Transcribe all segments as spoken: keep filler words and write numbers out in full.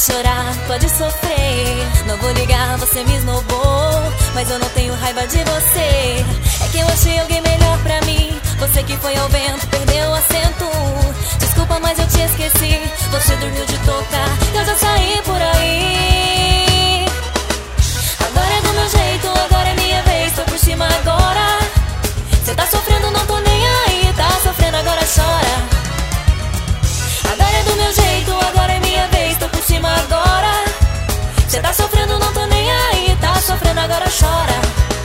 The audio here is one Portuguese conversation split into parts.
chorar, pode sofrer, não vou ligar, você me esnobou, mas eu não tenho raiva de você. É que eu achei alguém melhor pra mim, você que foi ao vento, perdeu o assento. Desculpa, mas eu te esqueci, você dormiu de tocar, eu já saí por aí. Agora é do meu jeito, agora é minha vez, tô por cima agora. Cê tá sofrendo, não tô nem aí, tá sofrendo, agora chora. Agora é do meu jeito, agora é minha vez, tô por cima agora. Cê tá sofrendo, não tô nem aí, tá sofrendo, agora chora.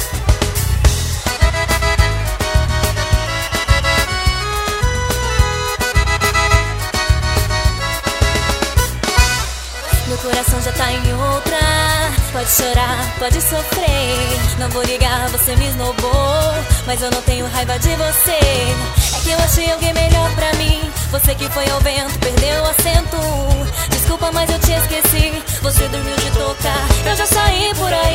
Meu coração já tá em outra. Pode chorar, pode sofrer, não vou ligar, você me esnobou, mas eu não tenho raiva de você. É que eu achei alguém melhor pra mim, você que foi ao vento, perdeu o assento. Desculpa, mas eu te esqueci, você dormiu de tocar, eu já saí por aí.